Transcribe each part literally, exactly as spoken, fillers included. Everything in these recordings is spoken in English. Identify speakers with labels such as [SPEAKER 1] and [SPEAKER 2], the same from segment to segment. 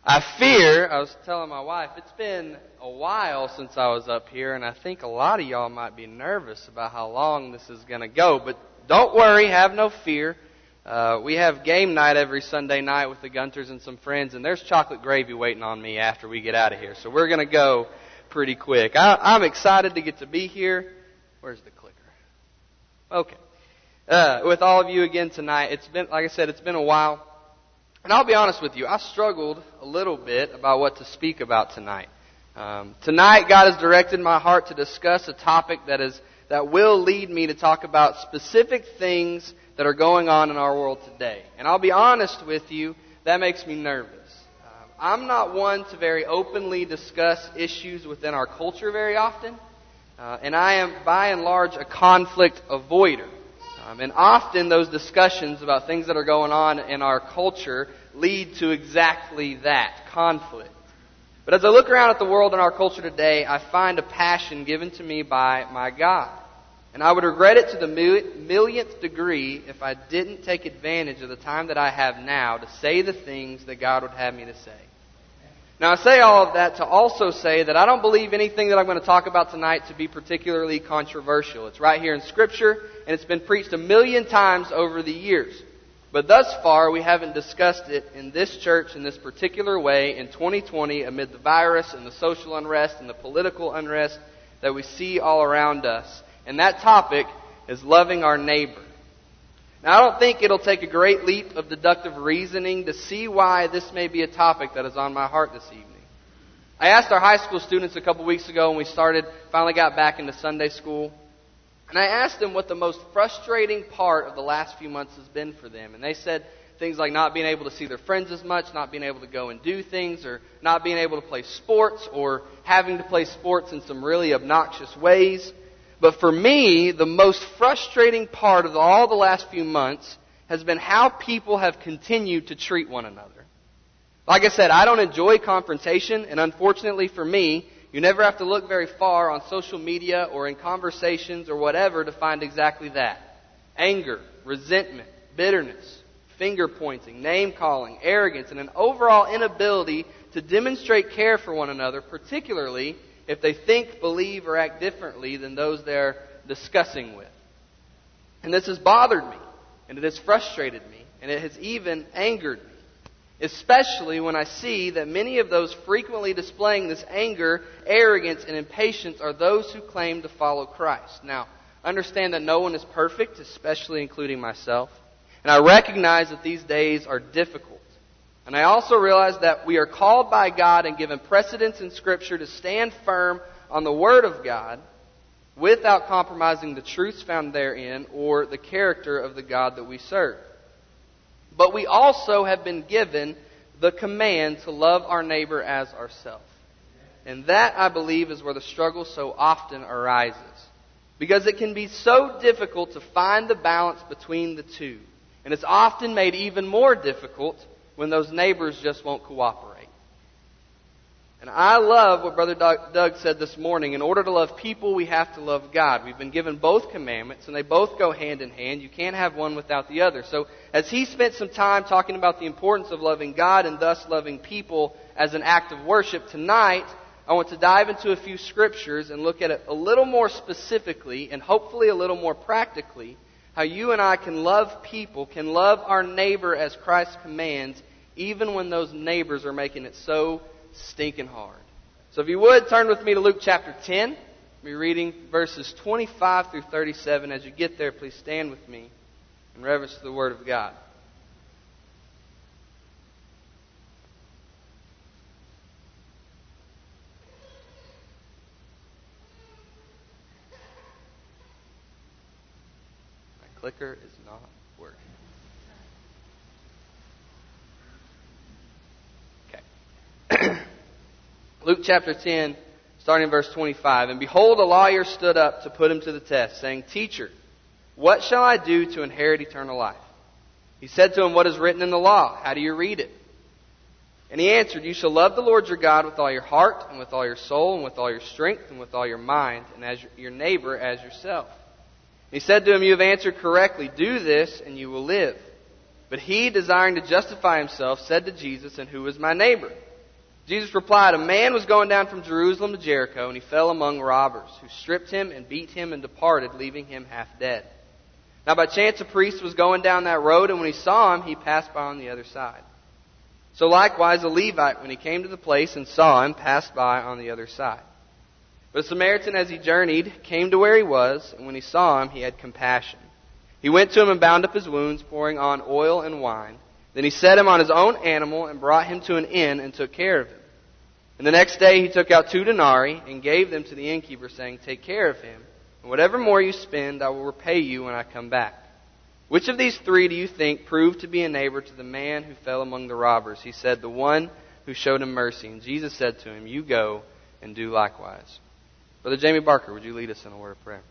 [SPEAKER 1] I fear, I was telling my wife, it's been a while since I was up here, and I think a lot of y'all might be nervous about how long this is going to go. But don't worry, have no fear. Uh, we have game night every Sunday night with the Gunters and some friends, and there's chocolate gravy waiting on me after we get out of here. So we're going to go pretty quick. I, I'm excited to get to be here. Where's the clicker? Okay. Uh, with all of you again tonight. It's been, like I said, it's been a while. And I'll be honest with you, I struggled a little bit about what to speak about tonight. Um, tonight, God has directed my heart to discuss a topic that is that will lead me to talk about specific things that are going on in our world today. And I'll be honest with you, that makes me nervous. Um, I'm not one to very openly discuss issues within our culture very often. Uh, and I am, by and large, a conflict avoider. Um, and often those discussions about things that are going on in our culture lead to exactly that, conflict. But as I look around at the world and our culture today, I find a passion given to me by my God. And I would regret it to the millionth degree if I didn't take advantage of the time that I have now to say the things that God would have me to say. Now, I say all of that to also say that I don't believe anything that I'm going to talk about tonight to be particularly controversial. It's right here in Scripture, and it's been preached a million times over the years. But thus far, we haven't discussed it in this church in this particular way in twenty twenty amid the virus and the social unrest and the political unrest that we see all around us. And that topic is loving our neighbor. Now, I don't think it'll take a great leap of deductive reasoning to see why this may be a topic that is on my heart this evening. I asked our high school students a couple weeks ago when we started, finally got back into Sunday school, and I asked them what the most frustrating part of the last few months has been for them. And they said things like not being able to see their friends as much, not being able to go and do things, or not being able to play sports, or having to play sports in some really obnoxious ways. But for me, the most frustrating part of all the last few months has been how people have continued to treat one another. Like I said, I don't enjoy confrontation, and unfortunately for me, you never have to look very far on social media or in conversations or whatever to find exactly that. Anger, resentment, bitterness, finger-pointing, name-calling, arrogance, and an overall inability to demonstrate care for one another, particularly if they think, believe, or act differently than those they're discussing with. And this has bothered me, and it has frustrated me, and it has even angered me. Especially when I see that many of those frequently displaying this anger, arrogance, and impatience are those who claim to follow Christ. Now, understand that no one is perfect, especially including myself. And I recognize that these days are difficult. And I also realize that we are called by God and given precedence in Scripture to stand firm on the Word of God without compromising the truths found therein or the character of the God that we serve. But we also have been given the command to love our neighbor as ourselves. And that, I believe, is where the struggle so often arises. Because it can be so difficult to find the balance between the two. And it's often made even more difficult when those neighbors just won't cooperate. And I love what Brother Doug said this morning. In order to love people, we have to love God. We've been given both commandments, and they both go hand in hand. You can't have one without the other. So as he spent some time talking about the importance of loving God and thus loving people as an act of worship, tonight I want to dive into a few scriptures and look at it a little more specifically and hopefully a little more practically, how you and I can love people, can love our neighbor as Christ commands, even when those neighbors are making it so stinking hard. So if you would, turn with me to Luke chapter ten. I'll be reading verses twenty-five through thirty-seven. As you get there, please stand with me in reverence to the Word of God. My clicker is not working. Luke chapter ten, starting in verse twenty-five. And behold, a lawyer stood up to put him to the test, saying, Teacher, what shall I do to inherit eternal life? He said to him, What is written in the law? How do you read it? And he answered, You shall love the Lord your God with all your heart, and with all your soul, and with all your strength, and with all your mind, and as your neighbor as yourself. And he said to him, You have answered correctly. Do this, and you will live. But he, desiring to justify himself, said to Jesus, And who is my neighbor? Jesus replied, "A man was going down from Jerusalem to Jericho, and he fell among robbers, who stripped him and beat him and departed, leaving him half dead. Now by chance a priest was going down that road, and when he saw him, he passed by on the other side. So likewise a Levite, when he came to the place and saw him, passed by on the other side. But a Samaritan, as he journeyed, came to where he was, and when he saw him, he had compassion. He went to him and bound up his wounds, pouring on oil and wine. Then he set him on his own animal and brought him to an inn and took care of him. And the next day he took out two denarii and gave them to the innkeeper, saying, 'Take care of him, and whatever more you spend I will repay you when I come back.' Which of these three do you think proved to be a neighbor to the man who fell among the robbers?" He said, "The one who showed him mercy." And Jesus said to him, "You go and do likewise." Brother Jamie Barker, would you lead us in a word of prayer?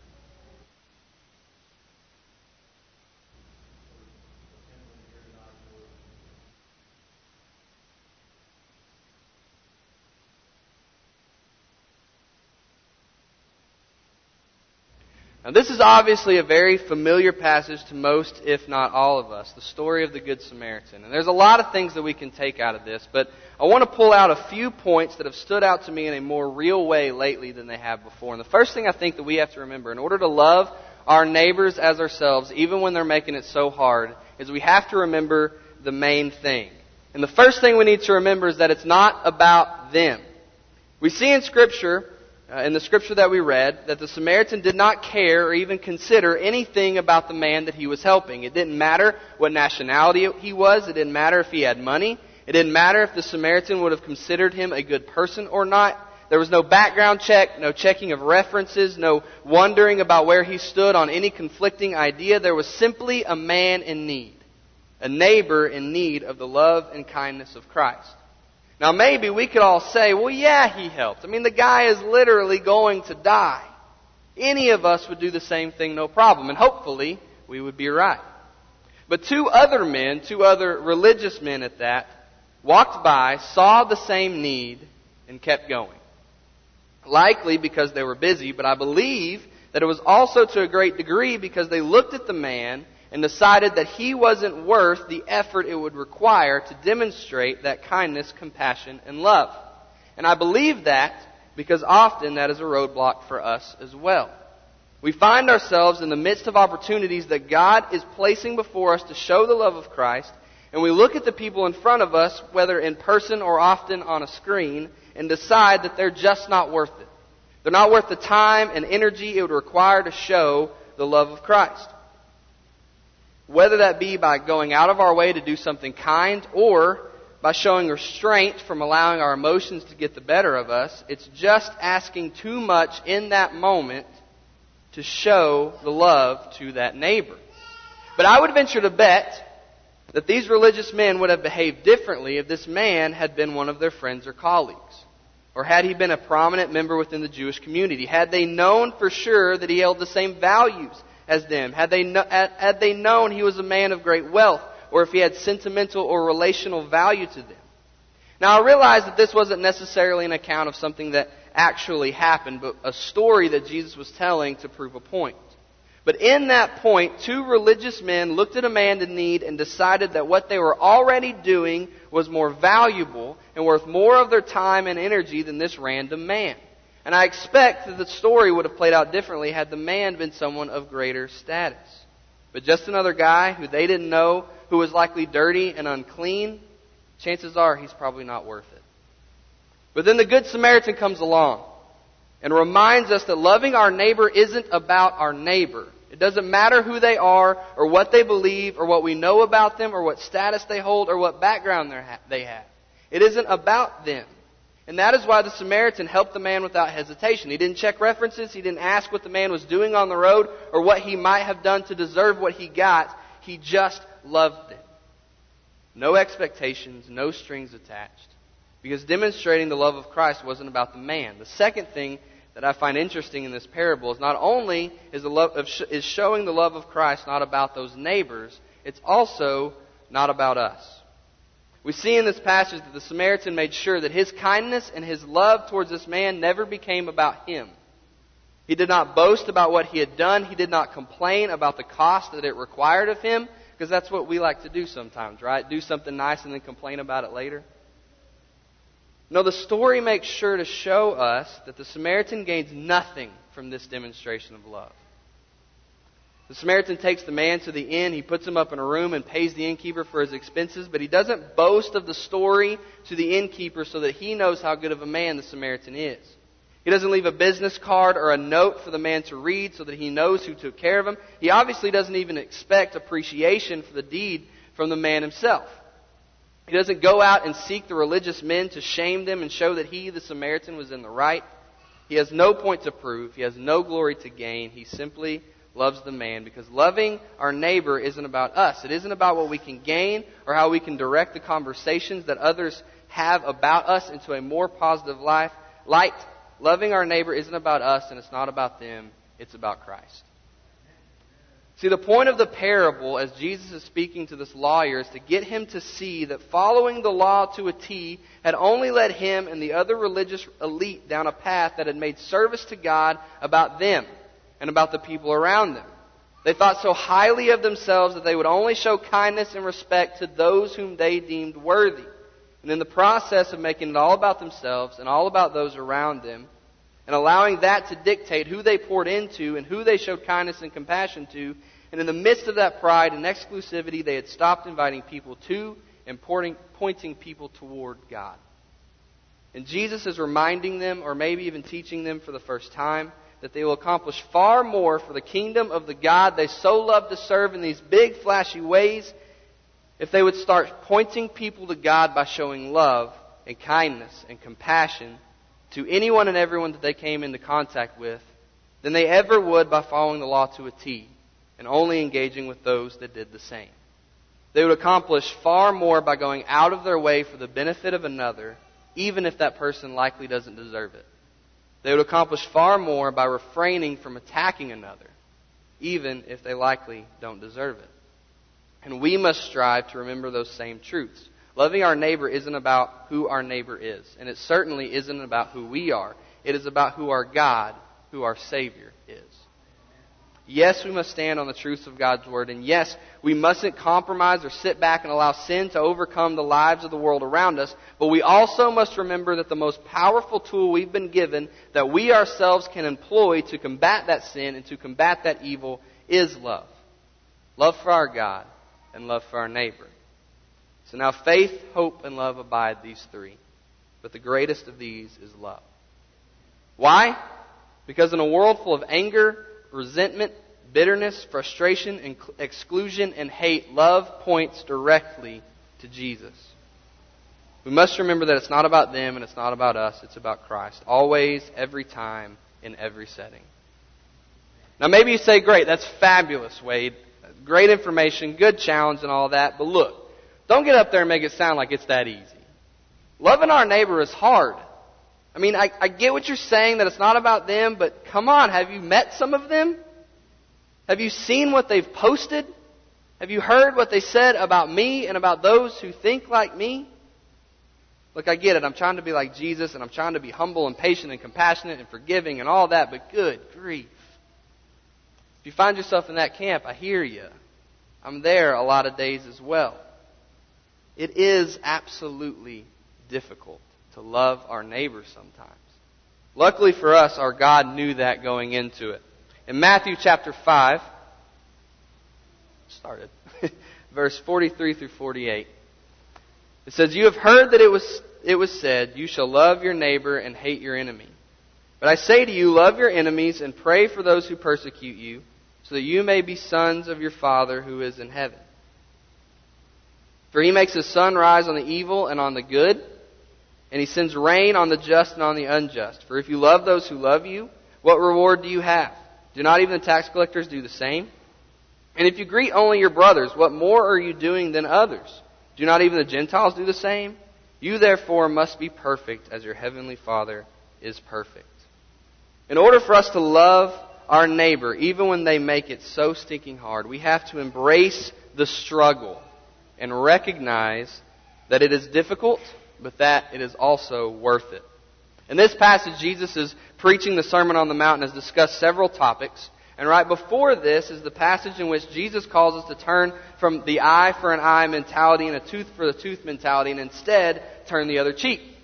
[SPEAKER 1] Now, this is obviously a very familiar passage to most, if not all of us, the story of the Good Samaritan. And there's a lot of things that we can take out of this, but I want to pull out a few points that have stood out to me in a more real way lately than they have before. And the first thing I think that we have to remember, in order to love our neighbors as ourselves, even when they're making it so hard, is we have to remember the main thing. And the first thing we need to remember is that it's not about them. We see in Scripture, Uh, in the scripture that we read, that the Samaritan did not care or even consider anything about the man that he was helping. It didn't matter what nationality he was. It didn't matter if he had money. It didn't matter if the Samaritan would have considered him a good person or not. There was no background check, no checking of references, no wondering about where he stood on any conflicting idea. There was simply a man in need, a neighbor in need of the love and kindness of Christ. Now maybe we could all say, well, yeah, he helped. I mean, the guy is literally going to die. Any of us would do the same thing, no problem. And hopefully, we would be right. But two other men, two other religious men at that, walked by, saw the same need, and kept going. Likely because they were busy, but I believe that it was also to a great degree because they looked at the man and decided that he wasn't worth the effort it would require to demonstrate that kindness, compassion, and love. And I believe that because often that is a roadblock for us as well. We find ourselves in the midst of opportunities that God is placing before us to show the love of Christ, and we look at the people in front of us, whether in person or often on a screen, and decide that they're just not worth it. They're not worth the time and energy it would require to show the love of Christ. Whether that be by going out of our way to do something kind or by showing restraint from allowing our emotions to get the better of us, it's just asking too much in that moment to show the love to that neighbor. But I would venture to bet that these religious men would have behaved differently if this man had been one of their friends or colleagues, or had he been a prominent member within the Jewish community. Had they known for sure that he held the same values as them, had they, no, had, had they known he was a man of great wealth, or if he had sentimental or relational value to them. Now I realize that this wasn't necessarily an account of something that actually happened, but a story that Jesus was telling to prove a point. But in that point, two religious men looked at a man in need and decided that what they were already doing was more valuable and worth more of their time and energy than this random man. And I expect that the story would have played out differently had the man been someone of greater status. But just another guy who they didn't know, who was likely dirty and unclean, chances are he's probably not worth it. But then the Good Samaritan comes along and reminds us that loving our neighbor isn't about our neighbor. It doesn't matter who they are or what they believe or what we know about them or what status they hold or what background they have. It isn't about them. And that is why the Samaritan helped the man without hesitation. He didn't check references. He didn't ask what the man was doing on the road or what he might have done to deserve what he got. He just loved them. No expectations, no strings attached. Because demonstrating the love of Christ wasn't about the man. The second thing that I find interesting in this parable is not only is, the love of, is showing the love of Christ not about those neighbors, it's also not about us. We see in this passage that the Samaritan made sure that his kindness and his love towards this man never became about him. He did not boast about what he had done. He did not complain about the cost that it required of him, because that's what we like to do sometimes, right? Do something nice and then complain about it later. No, the story makes sure to show us that the Samaritan gains nothing from this demonstration of love. The Samaritan takes the man to the inn, he puts him up in a room and pays the innkeeper for his expenses, but he doesn't boast of the story to the innkeeper so that he knows how good of a man the Samaritan is. He doesn't leave a business card or a note for the man to read so that he knows who took care of him. He obviously doesn't even expect appreciation for the deed from the man himself. He doesn't go out and seek the religious men to shame them and show that he, the Samaritan, was in the right. He has no point to prove. He has no glory to gain. He simply loves the man, because loving our neighbor isn't about us. It isn't about what we can gain or how we can direct the conversations that others have about us into a more positive life. Light. Loving our neighbor isn't about us, and it's not about them. It's about Christ. See, the point of the parable, as Jesus is speaking to this lawyer, is to get him to see that following the law to a T had only led him and the other religious elite down a path that had made service to God about them and about the people around them. They thought so highly of themselves that they would only show kindness and respect to those whom they deemed worthy. And in the process of making it all about themselves and all about those around them, and allowing that to dictate who they poured into and who they showed kindness and compassion to, and in the midst of that pride and exclusivity, they had stopped inviting people to and pointing people toward God. And Jesus is reminding them, or maybe even teaching them for the first time, that they will accomplish far more for the kingdom of the God they so love to serve in these big, flashy ways if they would start pointing people to God by showing love and kindness and compassion to anyone and everyone that they came into contact with than they ever would by following the law to a T and only engaging with those that did the same. They would accomplish far more by going out of their way for the benefit of another, even if that person likely doesn't deserve it. They would accomplish far more by refraining from attacking another, even if they likely don't deserve it. And we must strive to remember those same truths. Loving our neighbor isn't about who our neighbor is, and it certainly isn't about who we are. It is about who our God, who our Savior is. Yes, we must stand on the truths of God's Word, and yes, we mustn't compromise or sit back and allow sin to overcome the lives of the world around us, but we also must remember that the most powerful tool we've been given that we ourselves can employ to combat that sin and to combat that evil is love. Love for our God and love for our neighbor. So now faith, hope, and love abide, these three. But the greatest of these is love. Why? Because in a world full of anger, resentment, bitterness, frustration, exclusion, and hate, love points directly to Jesus. We must remember that it's not about them and it's not about us. It's about Christ. Always, every time, in every setting. Now maybe you say, great, that's fabulous, Wade. Great information, good challenge and all that. But look, don't get up there and make it sound like it's that easy. Loving our neighbor is hard. I mean, I, I get what you're saying, that it's not about them, but come on, have you met some of them? Have you seen what they've posted? Have you heard what they said about me and about those who think like me? Look, I get it. I'm trying to be like Jesus, and I'm trying to be humble and patient and compassionate and forgiving and all that, but good grief. If you find yourself in that camp, I hear you. I'm there a lot of days as well. It is absolutely difficult to love our neighbors sometimes. Luckily for us, our God knew that going into it. In Matthew chapter five, started, verse forty-three through forty-eight, it says, "You have heard that it was it was said, 'You shall love your neighbor and hate your enemy.' But I say to you, love your enemies and pray for those who persecute you, so that you may be sons of your Father who is in heaven. For He makes His sun rise on the evil and on the good, and He sends rain on the just and on the unjust. For if you love those who love you, what reward do you have? Do not even the tax collectors do the same? And if you greet only your brothers, what more are you doing than others? Do not even the Gentiles do the same? You therefore must be perfect as your heavenly Father is perfect." In order for us to love our neighbor, even when they make it so stinking hard, we have to embrace the struggle and recognize that it is difficult, but that it is also worth it. In this passage, Jesus is preaching the Sermon on the Mount and has discussed several topics. And right before this is the passage in which Jesus calls us to turn from the eye for an eye mentality and a tooth for the tooth mentality and instead turn the other cheek.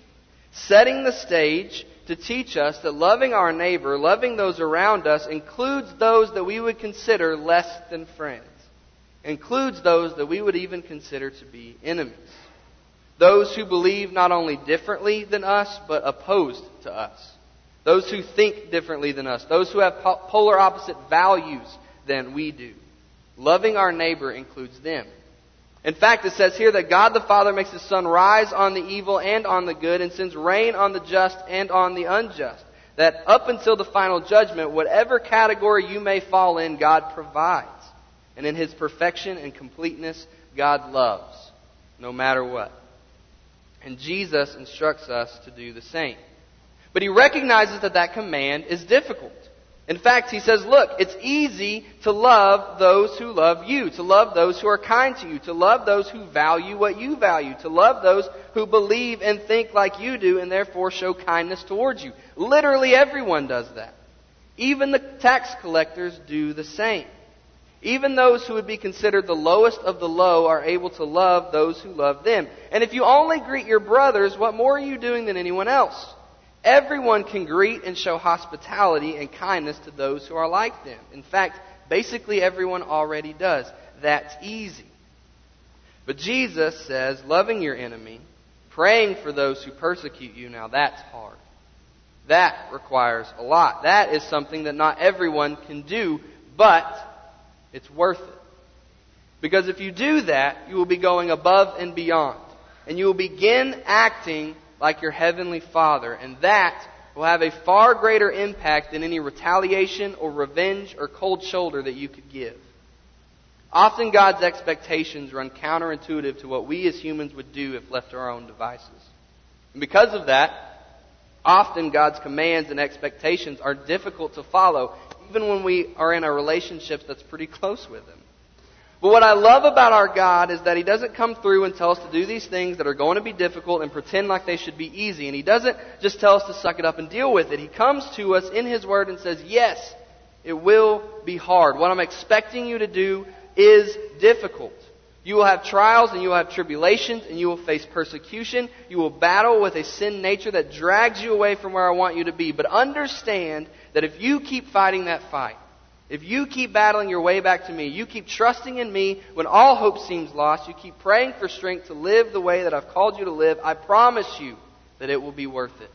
[SPEAKER 1] setting the stage to teach us that loving our neighbor, loving those around us, includes those that we would consider less than friends, includes those that we would even consider to be enemies, those who believe not only differently than us, but opposed to us, those who think differently than us, those who have polar opposite values than we do. Loving our neighbor includes them. In fact, it says here that God the Father makes His sun rise on the evil and on the good, and sends rain on the just and on the unjust. That up until the final judgment, whatever category you may fall in, God provides. And in His perfection and completeness, God loves, no matter what. And Jesus instructs us to do the same. But He recognizes that that command is difficult. In fact, He says, look, it's easy to love those who love you, to love those who are kind to you, to love those who value what you value, to love those who believe and think like you do and therefore show kindness towards you. Literally everyone does that. Even the tax collectors do the same. Even those who would be considered the lowest of the low are able to love those who love them. And if you only greet your brothers, what more are you doing than anyone else? Everyone can greet and show hospitality and kindness to those who are like them. In fact, basically everyone already does. That's easy. But Jesus says, loving your enemy, praying for those who persecute you, now that's hard. That requires a lot. That is something that not everyone can do, but it's worth it. Because if you do that, you will be going above and beyond. And you will begin acting like your heavenly Father. And that will have a far greater impact than any retaliation or revenge or cold shoulder that you could give. Often God's expectations run counterintuitive to what we as humans would do if left to our own devices. And because of that, often God's commands and expectations are difficult to follow, even when we are in a relationship that's pretty close with Him. But what I love about our God is that He doesn't come through and tell us to do these things that are going to be difficult and pretend like they should be easy. And He doesn't just tell us to suck it up and deal with it. He comes to us in His Word and says, yes, it will be hard. What I'm expecting you to do is difficult. You will have trials and you will have tribulations and you will face persecution. You will battle with a sin nature that drags you away from where I want you to be. But understand that if you keep fighting that fight, if you keep battling your way back to me, you keep trusting in me when all hope seems lost, you keep praying for strength to live the way that I've called you to live, I promise you that it will be worth it.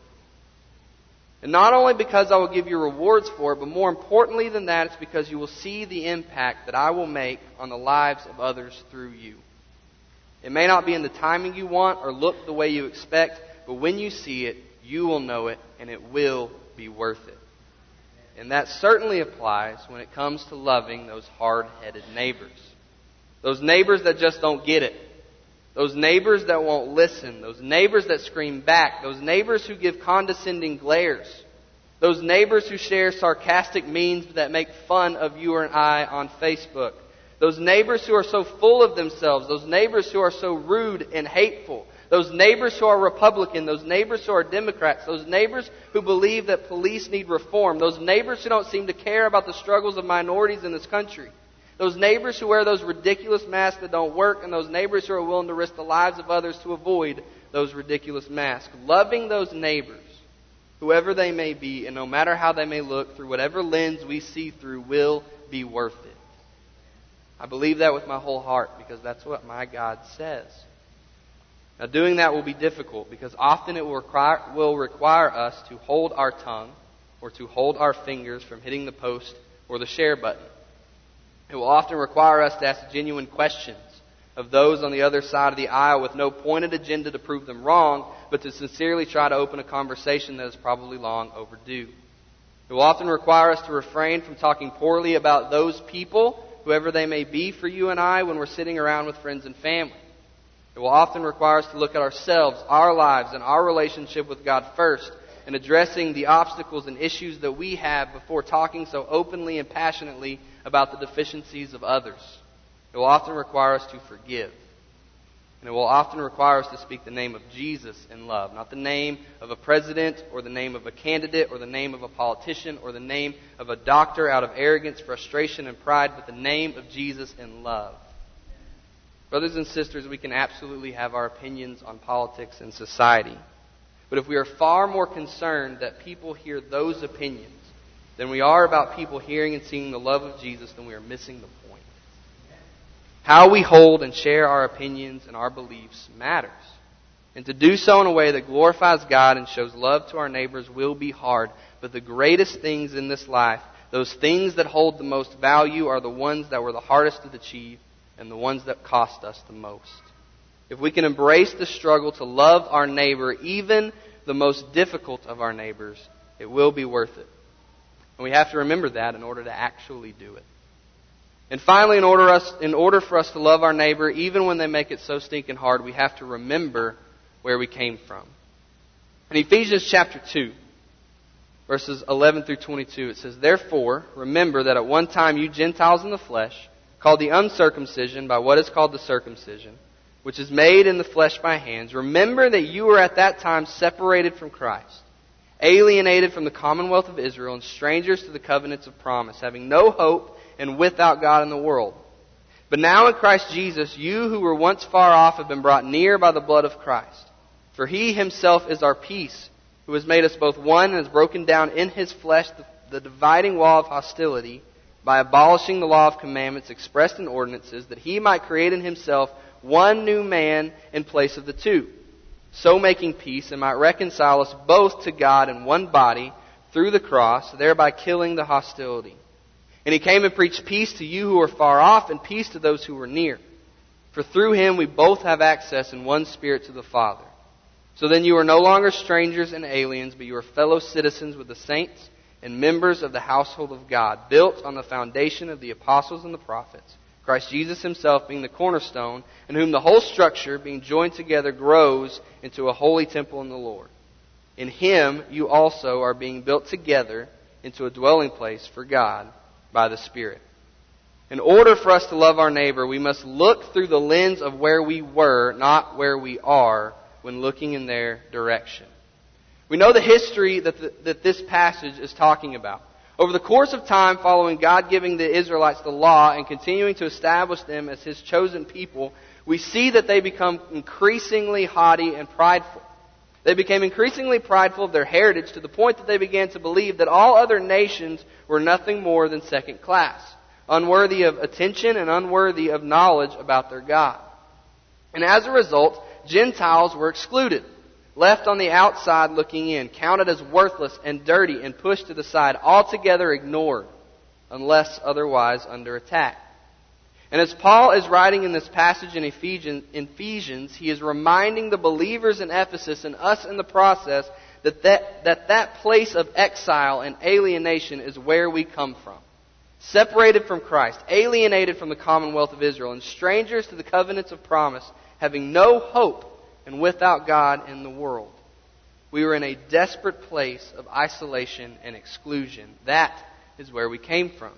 [SPEAKER 1] And not only because I will give you rewards for it, but more importantly than that, it's because you will see the impact that I will make on the lives of others through you. It may not be in the timing you want or look the way you expect, but when you see it, you will know it and it will be worth it. And that certainly applies when it comes to loving those hard-headed neighbors. Those neighbors that just don't get it. Those neighbors that won't listen. Those neighbors that scream back. Those neighbors who give condescending glares. Those neighbors who share sarcastic memes that make fun of you and I on Facebook. Those neighbors who are so full of themselves. Those neighbors who are so rude and hateful. Those neighbors who are Republican, those neighbors who are Democrats, those neighbors who believe that police need reform, those neighbors who don't seem to care about the struggles of minorities in this country, those neighbors who wear those ridiculous masks that don't work, and those neighbors who are willing to risk the lives of others to avoid those ridiculous masks. Loving those neighbors, whoever they may be, and no matter how they may look, through whatever lens we see through, will be worth it. I believe that with my whole heart because that's what my God says. Now, doing that will be difficult because often it will require, will require us to hold our tongue or to hold our fingers from hitting the post or the share button. It will often require us to ask genuine questions of those on the other side of the aisle with no pointed agenda to prove them wrong, but to sincerely try to open a conversation that is probably long overdue. It will often require us to refrain from talking poorly about those people, whoever they may be for you and I, when we're sitting around with friends and family. It will often require us to look at ourselves, our lives, and our relationship with God first, and addressing the obstacles and issues that we have before talking so openly and passionately about the deficiencies of others. It will often require us to forgive. And it will often require us to speak the name of Jesus in love, not the name of a president or the name of a candidate or the name of a politician or the name of a doctor out of arrogance, frustration, and pride, but the name of Jesus in love. Brothers and sisters, we can absolutely have our opinions on politics and society. But if we are far more concerned that people hear those opinions than we are about people hearing and seeing the love of Jesus, then we are missing the point. How we hold and share our opinions and our beliefs matters. And to do so in a way that glorifies God and shows love to our neighbors will be hard. But the greatest things in this life, those things that hold the most value, are the ones that were the hardest to achieve and the ones that cost us the most. If we can embrace the struggle to love our neighbor, even the most difficult of our neighbors, it will be worth it. And we have to remember that in order to actually do it. And finally, in order, us, in order for us to love our neighbor, even when they make it so stinking hard, we have to remember where we came from. In Ephesians chapter two, verses eleven through twenty-two, it says, "Therefore, remember that at one time you Gentiles in the flesh, called the uncircumcision by what is called the circumcision, which is made in the flesh by hands, remember that you were at that time separated from Christ, alienated from the commonwealth of Israel, and strangers to the covenants of promise, having no hope and without God in the world. But now in Christ Jesus, you who were once far off have been brought near by the blood of Christ. For He Himself is our peace, who has made us both one and has broken down in His flesh the, the dividing wall of hostility by abolishing the law of commandments expressed in ordinances, that He might create in Himself one new man in place of the two, so making peace, and might reconcile us both to God in one body through the cross, thereby killing the hostility. And He came and preached peace to you who are far off and peace to those who were near. For through Him we both have access in one Spirit to the Father. So then you are no longer strangers and aliens, but you are fellow citizens with the saints and members of the household of God, built on the foundation of the apostles and the prophets, Christ Jesus Himself being the cornerstone, in whom the whole structure, being joined together, grows into a holy temple in the Lord. In Him you also are being built together into a dwelling place for God by the Spirit." In order for us to love our neighbor, we must look through the lens of where we were, not where we are, when looking in their direction. We know the history that, the, that this passage is talking about. Over the course of time, following God giving the Israelites the law and continuing to establish them as His chosen people, we see that they become increasingly haughty and prideful. They became increasingly prideful of their heritage to the point that they began to believe that all other nations were nothing more than second class, unworthy of attention and unworthy of knowledge about their God. And as a result, Gentiles were excluded, left on the outside looking in, counted as worthless and dirty and pushed to the side, altogether ignored, unless otherwise under attack. And as Paul is writing in this passage in Ephesians, Ephesians, he is reminding the believers in Ephesus and us in the process that that, that that place of exile and alienation is where we come from. Separated from Christ, alienated from the commonwealth of Israel, and strangers to the covenants of promise, having no hope and without God in the world. We were in a desperate place of isolation and exclusion. That is where we came from.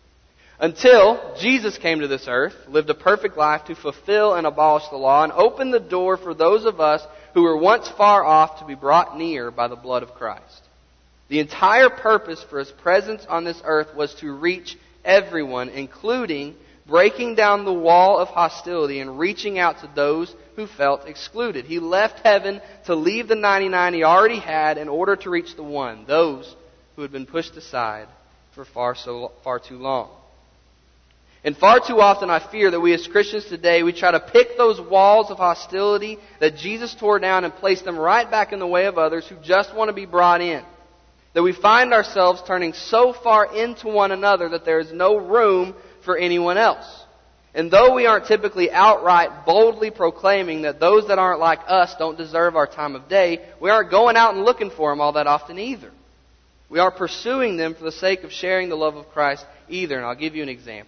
[SPEAKER 1] Until Jesus came to this earth, lived a perfect life to fulfill and abolish the law, and opened the door for those of us who were once far off to be brought near by the blood of Christ. The entire purpose for His presence on this earth was to reach everyone, including breaking down the wall of hostility and reaching out to those who felt excluded. He left heaven to leave the ninety-nine He already had in order to reach the one, those who had been pushed aside for far so far too long. And far too often I fear that we as Christians today, we try to pick those walls of hostility that Jesus tore down and place them right back in the way of others who just want to be brought in. That we find ourselves turning so far into one another that there is no room for anyone else. And though we aren't typically outright boldly proclaiming that those that aren't like us don't deserve our time of day, we aren't going out and looking for them all that often either. We are pursuing them for the sake of sharing the love of Christ either. And I'll give you an example.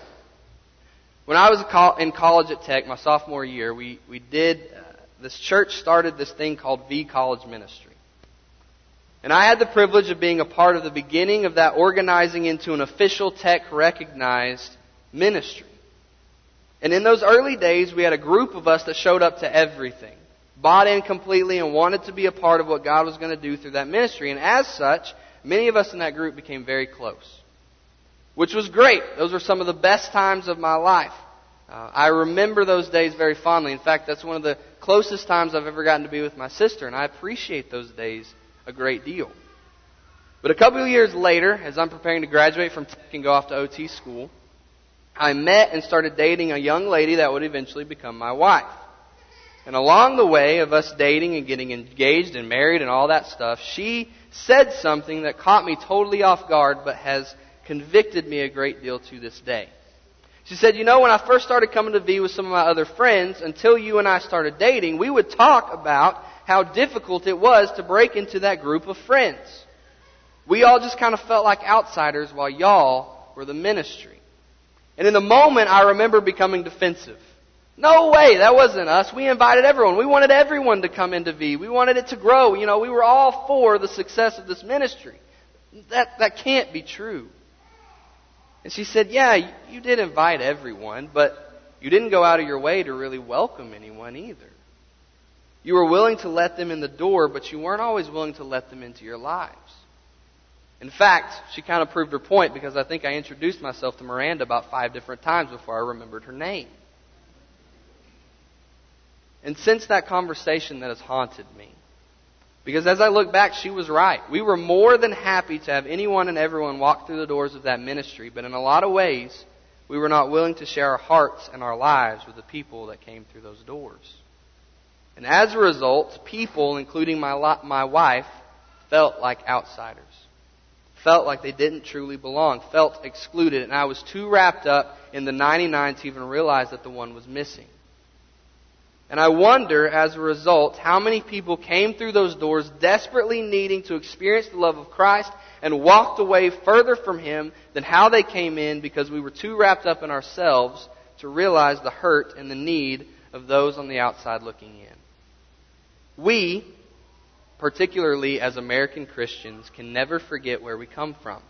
[SPEAKER 1] When I was in college at Tech, my sophomore year, we, we did, uh, this church started this thing called V College Ministry. And I had the privilege of being a part of the beginning of that organizing into an official Tech recognized ministry. And in those early days, we had a group of us that showed up to everything, bought in completely and wanted to be a part of what God was going to do through that ministry. And as such, many of us in that group became very close, which was great. Those were some of the best times of my life. Uh, I remember those days very fondly. In fact, that's one of the closest times I've ever gotten to be with my sister, and I appreciate those days a great deal. But a couple of years later, as I'm preparing to graduate from tech and go off to O T school, I met and started dating a young lady that would eventually become my wife. And along the way of us dating and getting engaged and married and all that stuff, she said something that caught me totally off guard but has convicted me a great deal to this day. She said, you know, when I first started coming to V with some of my other friends, until you and I started dating, we would talk about how difficult it was to break into that group of friends. We all just kind of felt like outsiders while y'all were the ministry. And in the moment, I remember becoming defensive. No way, that wasn't us. We invited everyone. We wanted everyone to come into V. We wanted it to grow. You know, we were all for the success of this ministry. That, that can't be true. And she said, yeah, you did invite everyone, but you didn't go out of your way to really welcome anyone either. You were willing to let them in the door, but you weren't always willing to let them into your lives. In fact, she kind of proved her point because I think I introduced myself to Miranda about five different times before I remembered her name. And since that conversation, that has haunted me. Because as I look back, she was right. We were more than happy to have anyone and everyone walk through the doors of that ministry, but in a lot of ways, we were not willing to share our hearts and our lives with the people that came through those doors. And as a result, people, including my my wife, felt like outsiders. Felt like they didn't truly belong. Felt excluded. And I was too wrapped up in the ninety-nine to even realize that the one was missing. And I wonder, as a result, how many people came through those doors desperately needing to experience the love of Christ and walked away further from Him than how they came in because we were too wrapped up in ourselves to realize the hurt and the need of those on the outside looking in. We, particularly as American Christians, can never forget where we come from.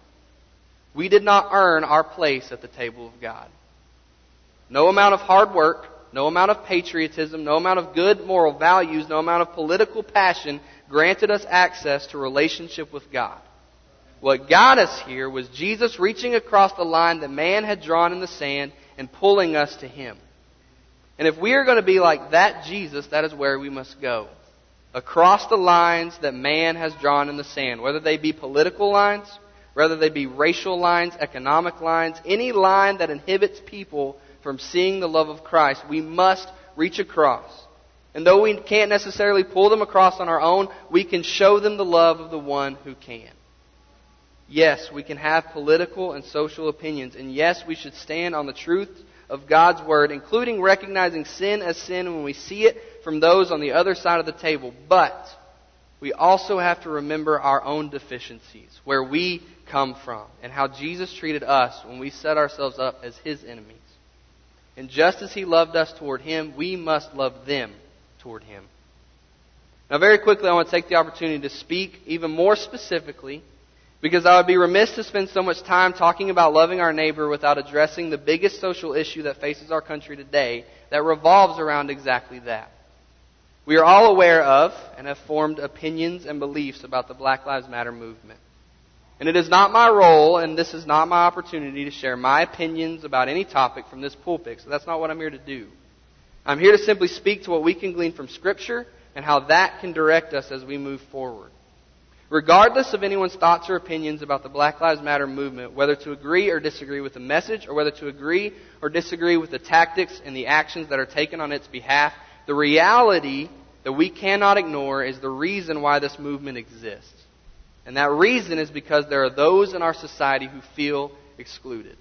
[SPEAKER 1] We did not earn our place at the table of God. No amount of hard work, no amount of patriotism, no amount of good moral values, no amount of political passion granted us access to relationship with God. What got us here was Jesus reaching across the line that man had drawn in the sand and pulling us to Him. And if we are going to be like that Jesus, that is where we must go. Across the lines that man has drawn in the sand, whether they be political lines, whether they be racial lines, economic lines, any line that inhibits people from seeing the love of Christ, we must reach across. And though we can't necessarily pull them across on our own, we can show them the love of the one who can. Yes, we can have political and social opinions, and yes, we should stand on the truth of God's Word, including recognizing sin as sin when we see it from those on the other side of the table. But we also have to remember our own deficiencies, where we come from, and how Jesus treated us when we set ourselves up as His enemies. And just as He loved us toward Him, we must love them toward Him. Now very quickly, I want to take the opportunity to speak even more specifically, because I would be remiss to spend so much time talking about loving our neighbor without addressing the biggest social issue that faces our country today that revolves around exactly that. We are all aware of and have formed opinions and beliefs about the Black Lives Matter movement. And it is not my role, and this is not my opportunity to share my opinions about any topic from this pulpit, so that's not what I'm here to do. I'm here to simply speak to what we can glean from Scripture and how that can direct us as we move forward. Regardless of anyone's thoughts or opinions about the Black Lives Matter movement, whether to agree or disagree with the message, or whether to agree or disagree with the tactics and the actions that are taken on its behalf, the reality that we cannot ignore is the reason why this movement exists. And that reason is because there are those in our society who feel excluded.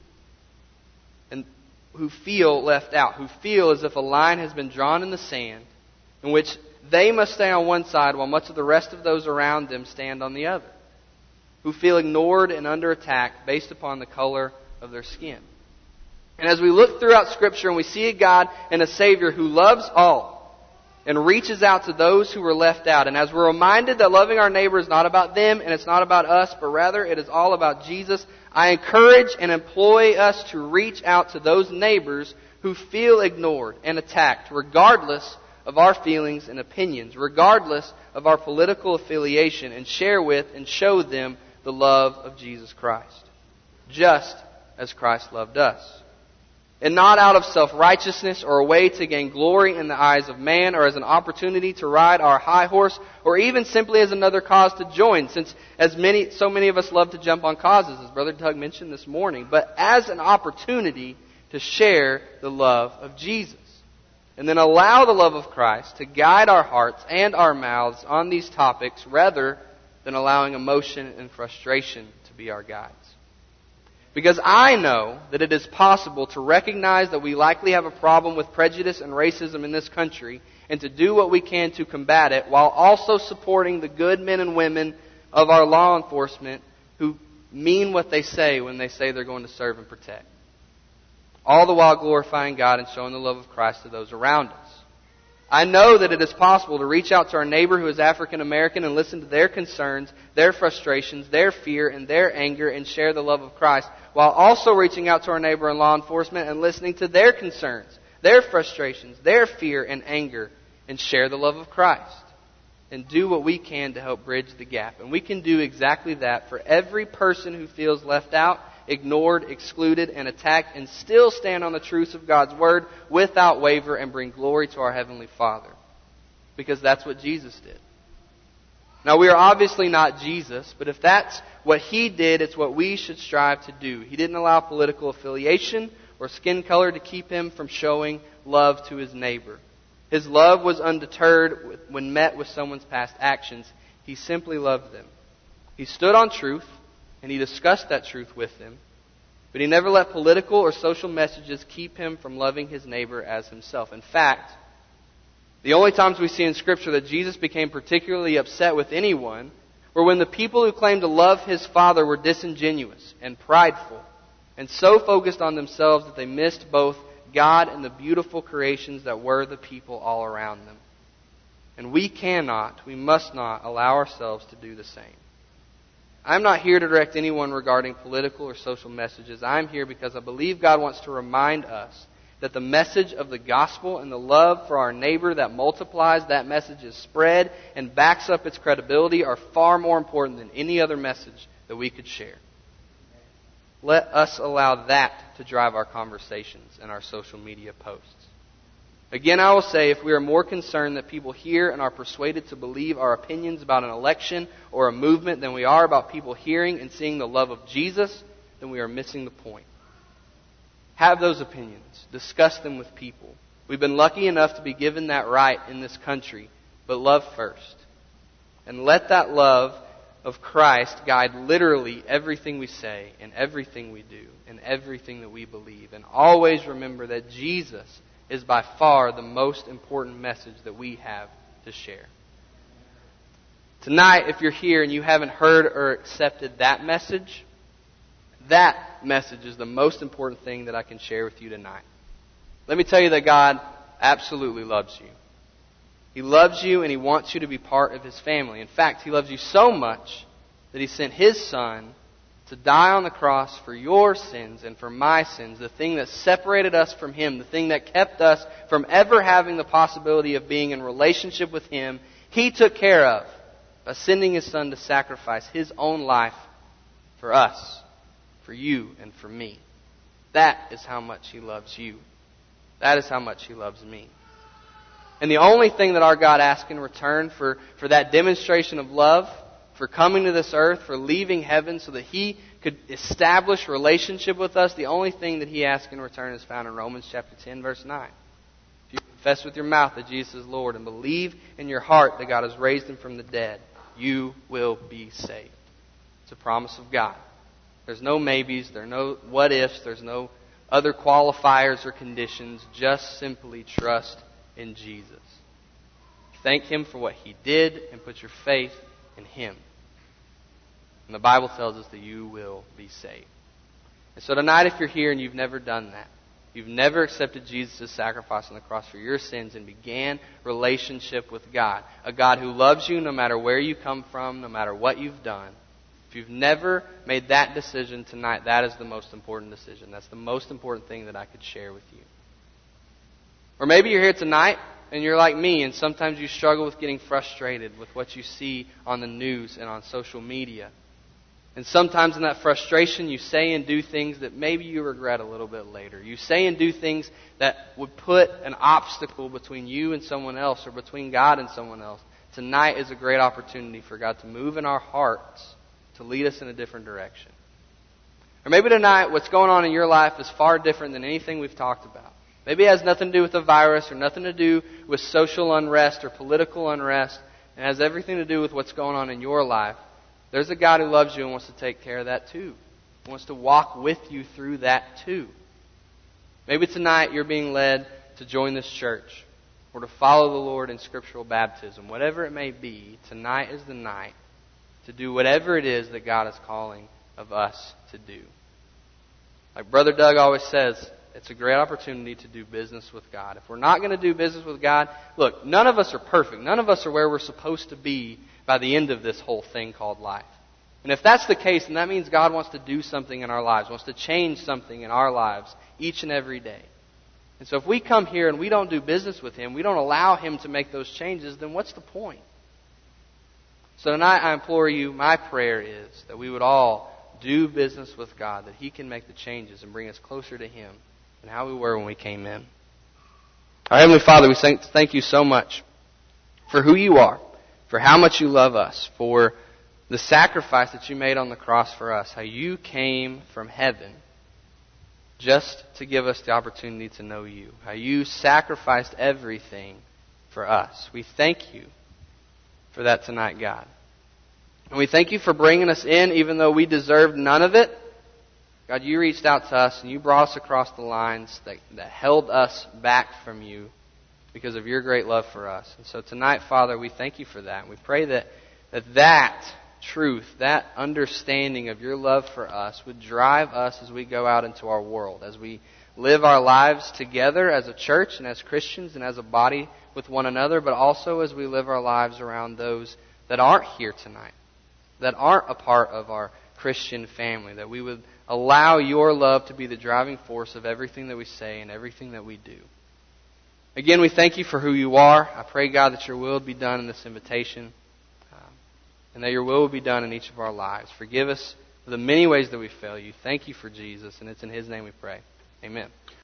[SPEAKER 1] And who feel left out. Who feel as if a line has been drawn in the sand in which they must stay on one side while much of the rest of those around them stand on the other. Who feel ignored and under attack based upon the color of their skin. And as we look throughout Scripture and we see a God and a Savior who loves all, and reaches out to those who were left out. And as we're reminded that loving our neighbor is not about them and it's not about us, but rather it is all about Jesus, I encourage and employ us to reach out to those neighbors who feel ignored and attacked, regardless of our feelings and opinions, regardless of our political affiliation, and share with and show them the love of Jesus Christ, just as Christ loved us. and not out of self-righteousness or a way to gain glory in the eyes of man or as an opportunity to ride our high horse or even simply as another cause to join, since as many, so many of us love to jump on causes, as Brother Doug mentioned this morning, but as an opportunity to share the love of Jesus. And then allow the love of Christ to guide our hearts and our mouths on these topics rather than allowing emotion and frustration to be our guides. Because I know that it is possible to recognize that we likely have a problem with prejudice and racism in this country and to do what we can to combat it while also supporting the good men and women of our law enforcement who mean what they say when they say they're going to serve and protect. All the while glorifying God and showing the love of Christ to those around us. I know that it is possible to reach out to our neighbor who is African American and listen to their concerns, their frustrations, their fear, and their anger and share the love of Christ, while also reaching out to our neighbor in law enforcement and listening to their concerns, their frustrations, their fear and anger, and share the love of Christ. And do what we can to help bridge the gap. And we can do exactly that for every person who feels left out, ignored, excluded, and attacked, and still stand on the truths of God's Word without waver and bring glory to our Heavenly Father. Because that's what Jesus did. Now, we are obviously not Jesus, but if that's what He did, it's what we should strive to do. He didn't allow political affiliation or skin color to keep Him from showing love to His neighbor. His love was undeterred when met with someone's past actions. He simply loved them. He stood on truth, and He discussed that truth with them. But He never let political or social messages keep Him from loving His neighbor as Himself. In fact, the only times we see in Scripture that Jesus became particularly upset with anyone were when the people who claimed to love His Father were disingenuous and prideful and so focused on themselves that they missed both God and the beautiful creations that were the people all around them. And we cannot, we must not allow ourselves to do the same. I'm not here to direct anyone regarding political or social messages. I'm here because I believe God wants to remind us that the message of the gospel and the love for our neighbor that multiplies that message's spread and backs up its credibility are far more important than any other message that we could share. Let us allow that to drive our conversations and our social media posts. Again, I will say, if we are more concerned that people hear and are persuaded to believe our opinions about an election or a movement than we are about people hearing and seeing the love of Jesus, then we are missing the point. Have those opinions. Discuss them with people. We've been lucky enough to be given that right in this country, but love first. And let that love of Christ guide literally everything we say and everything we do and everything that we believe. And always remember that Jesus is by far the most important message that we have to share. Tonight, if you're here and you haven't heard or accepted that message, that message is the most important thing that I can share with you tonight. Let me tell you that God absolutely loves you. He loves you and He wants you to be part of His family. In fact, He loves you so much that He sent His Son to die on the cross for your sins and for my sins, the thing that separated us from Him, the thing that kept us from ever having the possibility of being in relationship with Him. He took care of by sending His Son to sacrifice His own life for us, for you, and for me. That is how much He loves you. That is how much He loves me. And the only thing that our God asks in return for, for that demonstration of love, for coming to this earth, for leaving heaven so that He could establish relationship with us, the only thing that He asks in return is found in Romans chapter ten, verse nine. If you confess with your mouth that Jesus is Lord and believe in your heart that God has raised Him from the dead, you will be saved. It's a promise of God. There's no maybes, there are no what ifs, there's no other qualifiers or conditions. Just simply trust in Jesus. Thank Him for what He did and put your faith in Him. And the Bible tells us that you will be saved. And so tonight, if you're here and you've never done that, you've never accepted Jesus' sacrifice on the cross for your sins and began relationship with God, a God who loves you no matter where you come from, no matter what you've done, if you've never made that decision tonight, that is the most important decision. That's the most important thing that I could share with you. Or maybe you're here tonight and you're like me and sometimes you struggle with getting frustrated with what you see on the news and on social media. And sometimes in that frustration, you say and do things that maybe you regret a little bit later. You say and do things that would put an obstacle between you and someone else, or between God and someone else. Tonight is a great opportunity for God to move in our hearts to lead us in a different direction. Or maybe tonight what's going on in your life is far different than anything we've talked about. Maybe it has nothing to do with the virus, or nothing to do with social unrest or political unrest. It has everything to do with what's going on in your life. There's a God who loves you and wants to take care of that too. He wants to walk with you through that too. Maybe tonight you're being led to join this church, or to follow the Lord in scriptural baptism. Whatever it may be, tonight is the night to do whatever it is that God is calling of us to do. Like Brother Doug always says, it's a great opportunity to do business with God. If we're not going to do business with God, look, none of us are perfect. None of us are where we're supposed to be by the end of this whole thing called life. And if that's the case, then that means God wants to do something in our lives, wants to change something in our lives each and every day. And so if we come here and we don't do business with Him, we don't allow Him to make those changes, then what's the point? So tonight I implore you, my prayer is that we would all do business with God, that He can make the changes and bring us closer to Him than how we were when we came in. Our Heavenly Father, we thank, thank you so much for who you are, for how much you love us, for the sacrifice that you made on the cross for us, how you came from heaven just to give us the opportunity to know you, how you sacrificed everything for us. We thank you for that tonight, God. And we thank you for bringing us in even though we deserved none of it. God, you reached out to us and you brought us across the lines that, that held us back from you because of your great love for us. And so tonight, Father, we thank you for that. We pray that that, that truth, that understanding of your love for us would drive us as we go out into our world, as we live our lives together as a church and as Christians and as a body with one another, but also as we live our lives around those that aren't here tonight, that aren't a part of our Christian family, that we would allow your love to be the driving force of everything that we say and everything that we do. Again, we thank you for who you are. I pray, God, that your will would be done in this invitation, um, and that your will would be done in each of our lives. Forgive us for the many ways that we fail you. Thank you for Jesus, and it's in His name we pray. Amen.